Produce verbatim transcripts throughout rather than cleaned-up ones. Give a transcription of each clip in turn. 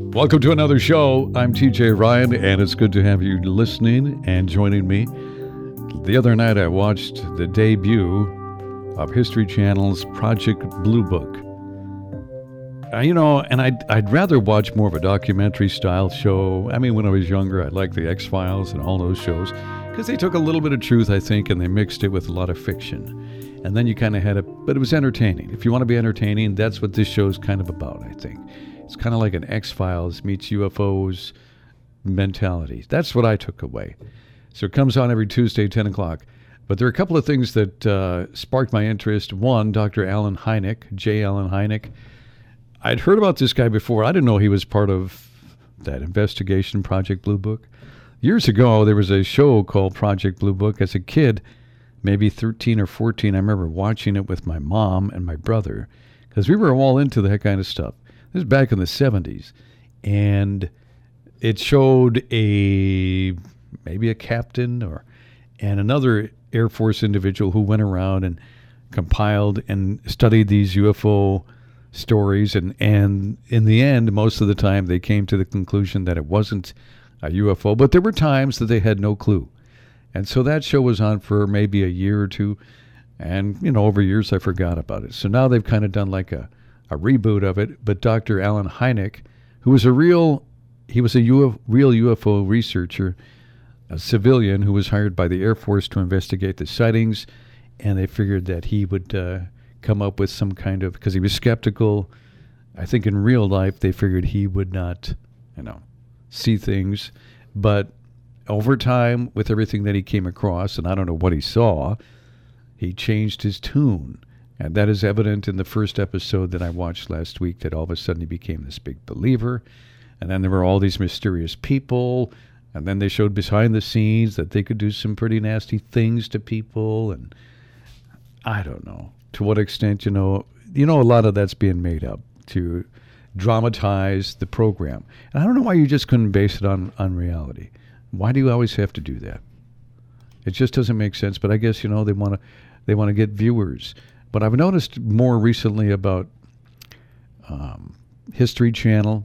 Welcome to another show. I'm T J Ryan, and it's good to have you listening and joining me. The other night, I watched the debut of History Channel's Project Blue Book. Uh, you know, and I'd, I'd rather watch more of a documentary-style show. I mean, when I was younger, I liked the X-Files and all those shows because they took a little bit of truth, I think, and they mixed it with a lot of fiction. And then you kind of had a, but it was entertaining. If you want to be entertaining, that's what this show's kind of about, I think. It's kind of like an X-Files meets U F Os mentality. That's what I took away. So it comes on every Tuesday, ten o'clock. But there are a couple of things that uh, sparked my interest. One, Doctor Allen Hynek, J. Allen Hynek. I'd heard about this guy before. I didn't know he was part of that investigation, Project Blue Book. Years ago, there was a show called Project Blue Book. As a kid, maybe thirteen or fourteen, I remember watching it with my mom and my brother because we were all into that kind of stuff. This was back in the seventies, and it showed a maybe a captain or and another Air Force individual who went around and compiled and studied these U F O stories, and, and in the end, most of the time, they came to the conclusion that it wasn't a U F O, but there were times that they had no clue. And so that show was on for maybe a year or two, and, you know, over years, I forgot about it. So now they've kind of done like a a reboot of it, but Doctor Allen Hynek, who was a real, he was a U F, real U F O researcher, a civilian who was hired by the Air Force to investigate the sightings, and they figured that he would uh, come up with some kind of, because he was skeptical. I think in real life, they figured he would not, you know, see things, but over time, with everything that he came across, and I don't know what he saw, he changed his tune. And that is evident in the first episode that I watched last week, that all of a sudden he became this big believer. And then there were all these mysterious people. And then they showed behind the scenes that they could do some pretty nasty things to people. And I don't know to what extent, you know, you know, a lot of that's being made up to dramatize the program. And I don't know why you just couldn't base it on, on reality. Why do you always have to do that? It just doesn't make sense. But I guess, you know, they want to they want to get viewers. But I've noticed more recently about um, History Channel,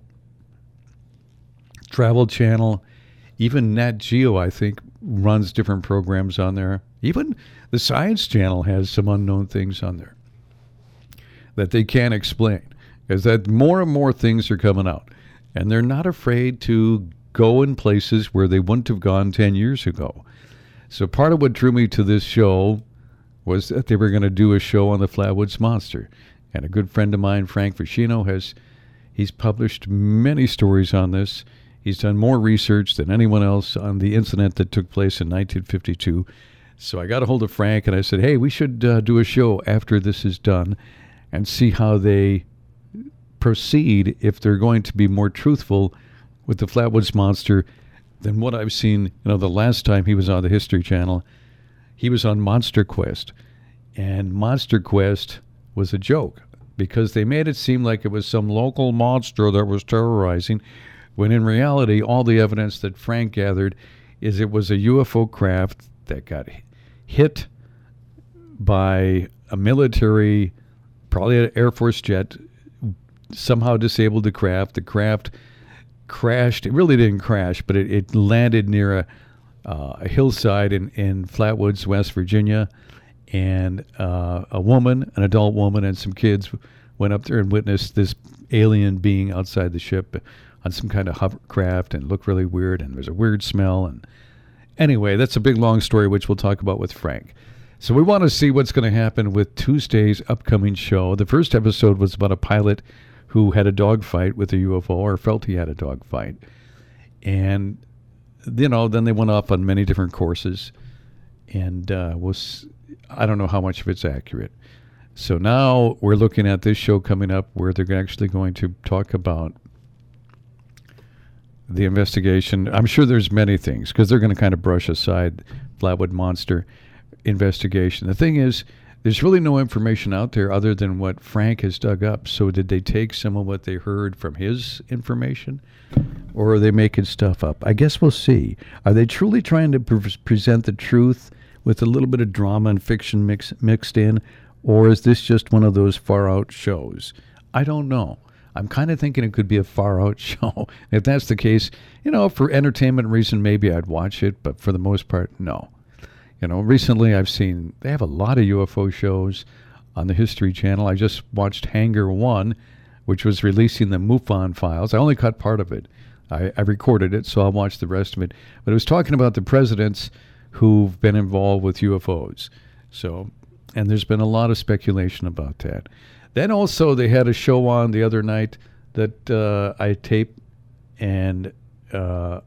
Travel Channel, even Nat Geo, I think, runs different programs on there. Even the Science Channel has some unknown things on there that they can't explain. Because that more and more things are coming out. And they're not afraid to go in places where they wouldn't have gone ten years ago. So part of what drew me to this show was that they were going to do a show on the Flatwoods Monster. And a good friend of mine, Frank Vicino, has he's published many stories on this. He's done more research than anyone else on the incident that took place in nineteen fifty-two. So I got a hold of Frank and I said, hey, we should uh, do a show after this is done and see how they proceed, if they're going to be more truthful with the Flatwoods Monster than what I've seen. You know, the last time he was on the History Channel, he was on Monster Quest, and Monster Quest was a joke because they made it seem like it was some local monster that was terrorizing, when in reality, all the evidence that Frank gathered is it was a U F O craft that got hit by a military, probably an Air Force jet, somehow disabled the craft. The craft crashed. It really didn't crash, but it, it landed near a Uh, a hillside in, in Flatwoods, West Virginia, and uh, a woman, an adult woman, and some kids went up there and witnessed this alien being outside the ship on some kind of hovercraft, and looked really weird, and there's a weird smell. And anyway, that's a big, long story, which we'll talk about with Frank. So we want to see what's going to happen with Tuesday's upcoming show. The first episode was about a pilot who had a dogfight with a U F O, or felt he had a dogfight. And you know, then they went off on many different courses, and uh, was I don't know how much of it's accurate. So now we're looking at this show coming up where they're actually going to talk about the investigation. I'm sure there's many things because they're going to kind of brush aside Flatwood Monster investigation. The thing is, there's really no information out there other than what Frank has dug up. So did they take some of what they heard from his information, or are they making stuff up? I guess we'll see. Are they truly trying to pre- present the truth with a little bit of drama and fiction mix, mixed in, or is this just one of those far-out shows? I don't know. I'm kind of thinking it could be a far-out show. If that's the case, you know, for entertainment reason, maybe I'd watch it, but for the most part, no. You know, recently I've seen, they have a lot of U F O shows on the History Channel. I just watched Hangar One, which was releasing the MUFON files. I only cut part of it. I, I recorded it, so I'll watch the rest of it. But it was talking about the presidents who've been involved with U F Os. So, and there's been a lot of speculation about that. Then also they had a show on the other night that uh, I taped, and uh,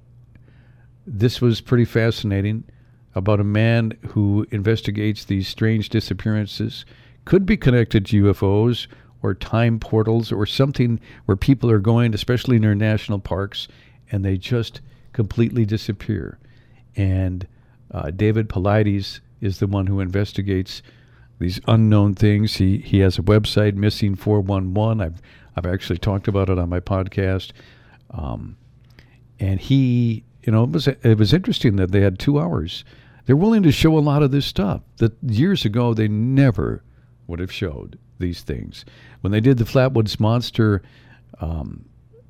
this was pretty fascinating, about a man who investigates these strange disappearances. Could be connected to U F Os or time portals or something where people are going, especially near national parks, and they just completely disappear. And uh, David Paulides is the one who investigates these unknown things. He he has a website, Missing four one one. I've I've actually talked about it on my podcast. Um, and he, you know, it was it was interesting that they had two hours. They're willing to show a lot of this stuff that years ago they never would have showed these things. When they did the Flatwoods Monster um,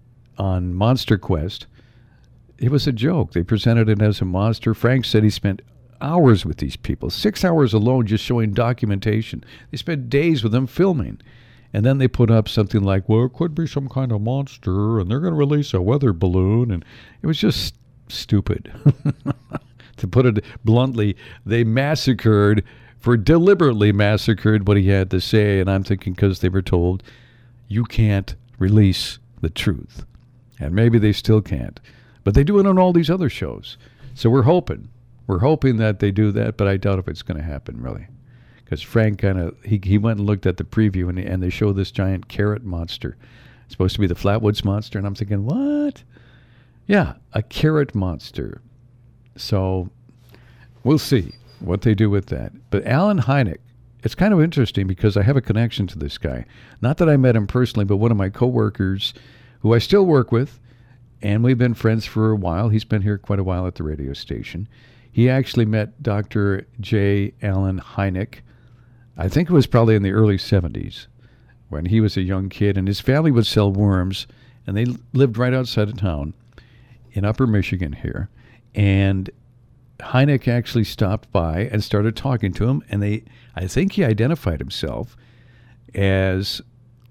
on Monster Quest, it was a joke. They presented it as a monster. Frank said he spent hours with these people, six hours alone just showing documentation. They spent days with them filming. And then they put up something like, well, it could be some kind of monster, and they're going to release a weather balloon. And it was just stupid. To put it bluntly, they massacred, for deliberately massacred what he had to say. And I'm thinking because they were told, you can't release the truth. And maybe they still can't. But they do it on all these other shows. So we're hoping. We're hoping that they do that, but I doubt if it's going to happen, really. Because Frank kind of, he, he went and looked at the preview, and, and they show this giant carrot monster. It's supposed to be the Flatwoods Monster, and I'm thinking, what? Yeah, a carrot monster. So we'll see what they do with that. But Alan Hynek, it's kind of interesting because I have a connection to this guy. Not that I met him personally, but one of my coworkers who I still work with, and we've been friends for a while. He's been here quite a while at the radio station. He actually met Doctor J. Allen Hynek, I think it was probably in the early seventies, when he was a young kid, and his family would sell worms, and they lived right outside of town in Upper Michigan here. And Hynek actually stopped by and started talking to him, and they, I think he identified himself as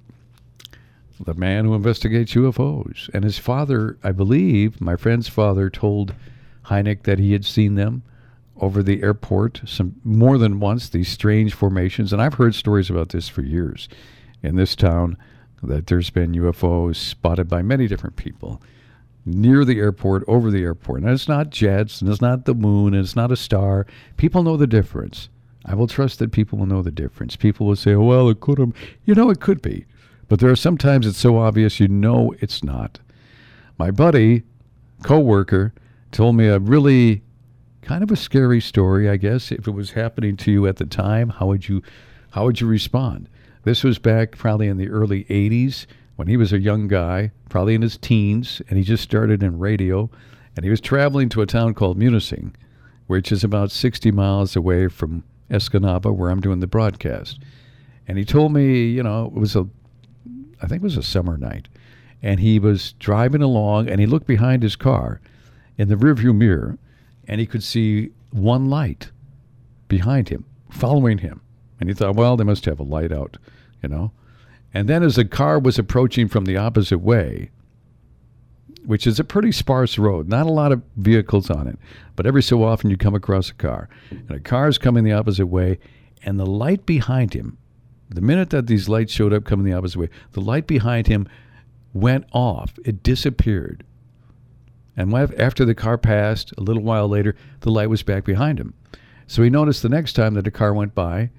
the man who investigates U F Os. And his father, I believe, my friend's father told Hynek that he had seen them over the airport some more than once, these strange formations. And I've heard stories about this for years in this town, that there's been U F Os spotted by many different people near the airport, over the airport. And it's not jets, and it's not the moon, and it's not a star. People know the difference. I will trust that people will know the difference. People will say, oh, well, it could have. You know, it could be. But there are sometimes it's so obvious you know it's not. My buddy, co-worker, told me a really kind of a scary story, I guess. If it was happening to you at the time, how would you how would you respond? This was back probably in the early eighties when he was a young guy, probably in his teens, and he just started in radio, and he was traveling to a town called Munising, which is about sixty miles away from Escanaba, where I'm doing the broadcast. And he told me, you know, it was a, I think it was a summer night, and he was driving along, and he looked behind his car in the rearview mirror, and he could see one light behind him, following him. And he thought, well, they must have a light out, you know. And then as the car was approaching from the opposite way, which is a pretty sparse road, not a lot of vehicles on it, but every so often you come across a car. And a car is coming the opposite way, and the light behind him, the minute that these lights showed up coming the opposite way, the light behind him went off. It disappeared. And after the car passed, a little while later, the light was back behind him. So he noticed the next time that a car went by,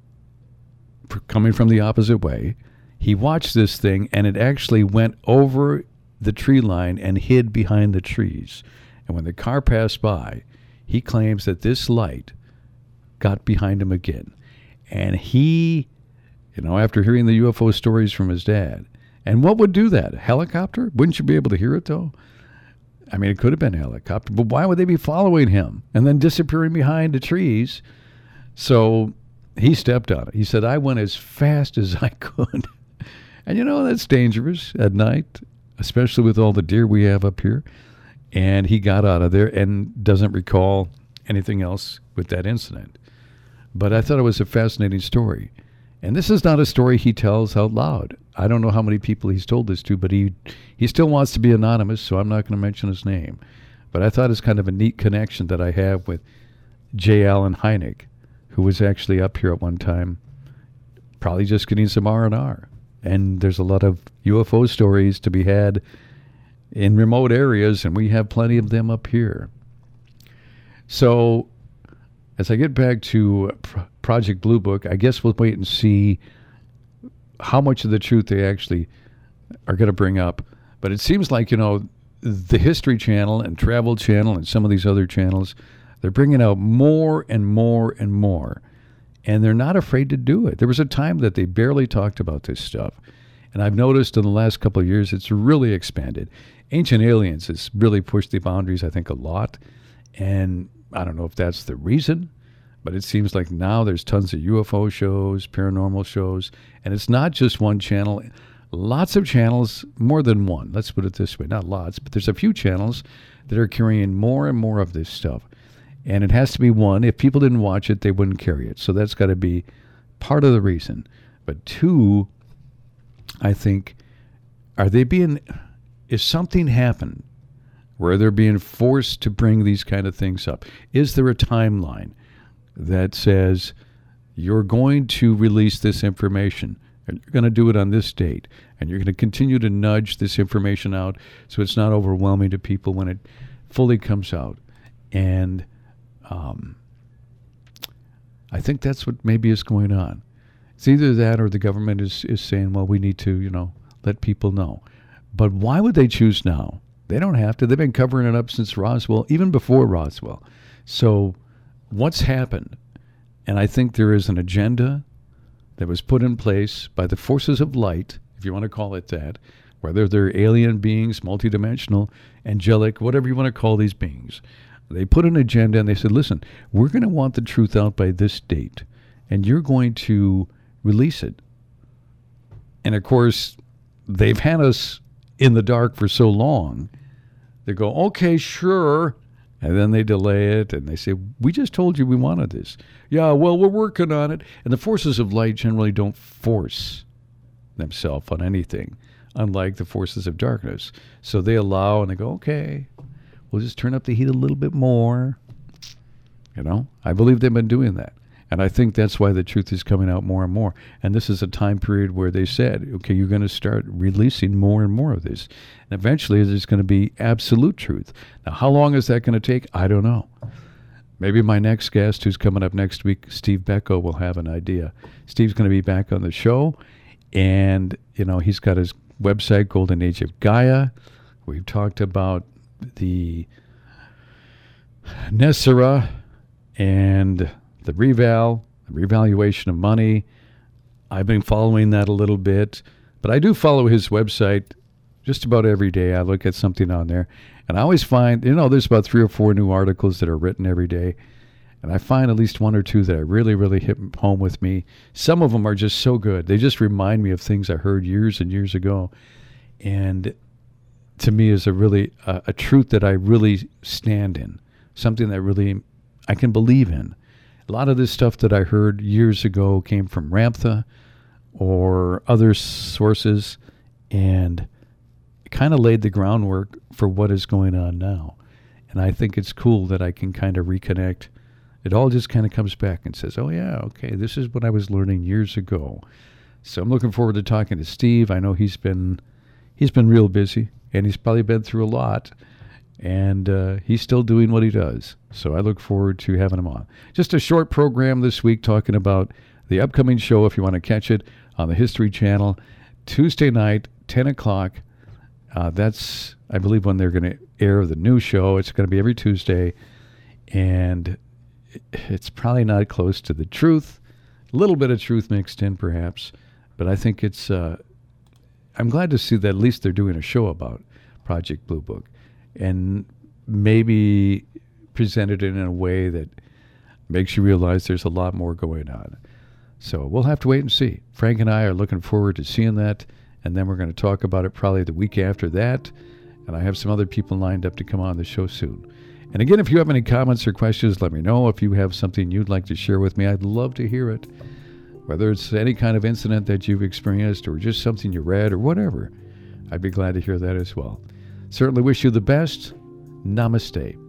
coming from the opposite way, he watched this thing, and it actually went over the tree line and hid behind the trees. And when the car passed by, he claims that this light got behind him again. And he, you know, after hearing the U F O stories from his dad, and what would do that? A helicopter? Wouldn't you be able to hear it, though? I mean, it could have been a helicopter, but why would they be following him and then disappearing behind the trees? So he stepped on it. He said, I went as fast as I could. And you know, that's dangerous at night, especially with all the deer we have up here. And he got out of there and doesn't recall anything else with that incident. But I thought it was a fascinating story. And this is not a story he tells out loud. I don't know how many people he's told this to, but he he still wants to be anonymous, so I'm not going to mention his name. But I thought it's kind of a neat connection that I have with J. Allen Hynek, who was actually up here at one time, probably just getting some R and R. And there's a lot of U F O stories to be had in remote areas, and we have plenty of them up here. So as I get back to Project Blue Book, I guess we'll wait and see how much of the truth they actually are going to bring up. But it seems like, you know, the History Channel and Travel Channel and some of these other channels, they're bringing out more and more and more. And they're not afraid to do it. There was a time that they barely talked about this stuff. And I've noticed in the last couple of years, it's really expanded. Ancient Aliens has really pushed the boundaries, I think, a lot. And I don't know if that's the reason, but it seems like now there's tons of U F O shows, paranormal shows, and it's not just one channel. Lots of channels, more than one. Let's put it this way, not lots, but there's a few channels that are carrying more and more of this stuff. And it has to be one. If people didn't watch it, they wouldn't carry it. So that's got to be part of the reason. But two, I think, are they being, is something happened where they're being forced to bring these kind of things up? Is there a timeline that says you're going to release this information and you're going to do it on this date and you're going to continue to nudge this information out so it's not overwhelming to people when it fully comes out? And um, I think that's what maybe is going on. It's either that or the government is, is saying, well, we need to, you know, let people know. But why would they choose now? They don't have to. They've been covering it up since Roswell, even before Roswell. So what's happened? And I think there is an agenda that was put in place by the forces of light, if you want to call it that, whether they're alien beings, multidimensional, angelic, whatever you want to call these beings. They put an agenda and they said, listen, we're going to want the truth out by this date, and you're going to release it. And of course, they've had us in the dark for so long. They go, okay, sure. And then they delay it and they say, we just told you we wanted this. Yeah, well, we're working on it. And the forces of light generally don't force themselves on anything, unlike the forces of darkness. So they allow and they go, okay, we'll just turn up the heat a little bit more. You know, I believe they've been doing that. And I think that's why the truth is coming out more and more. And this is a time period where they said, okay, you're going to start releasing more and more of this. And eventually there's going to be absolute truth. Now, how long is that going to take? I don't know. Maybe my next guest, who's coming up next week, Steve Becko, will have an idea. Steve's going to be back on the show. And, you know, he's got his website, Golden Age of Gaia. We've talked about the Nessera and the reval, the revaluation of money. I've been following that a little bit, but I do follow his website just about every day. I look at something on there, and I always find, you know, there's about three or four new articles that are written every day, and I find at least one or two that really, really hit home with me. Some of them are just so good. They just remind me of things I heard years and years ago, and to me is a really, uh, a truth that I really stand in, something that really I can believe in. A lot of this stuff that I heard years ago came from Ramtha or other sources, and it kind of laid the groundwork for what is going on now. And I think it's cool that I can kind of reconnect. It all just kind of comes back and says, oh, yeah, okay, this is what I was learning years ago. So I'm looking forward to talking to Steve. I know he's been he's been real busy, and he's probably been through a lot. And uh, he's still doing what he does. So I look forward to having him on. Just a short program this week talking about the upcoming show, if you want to catch it, on the History Channel, Tuesday night, ten o'clock. Uh, that's, I believe, when they're going to air the new show. It's going to be every Tuesday. And it's probably not close to the truth. A little bit of truth mixed in, perhaps. But I think it's, uh, I'm glad to see that at least they're doing a show about Project Blue Book. And maybe presented it in a way that makes you realize there's a lot more going on. So we'll have to wait and see. Frank and I are looking forward to seeing that and then we're going to talk about it probably the week after that. And I have some other people lined up to come on the show soon. And again, if you have any comments or questions, let me know. If you have something you'd like to share with me, I'd love to hear it. Whether it's any kind of incident that you've experienced or just something you read or whatever, I'd be glad to hear that as well. Certainly wish you the best. Namaste.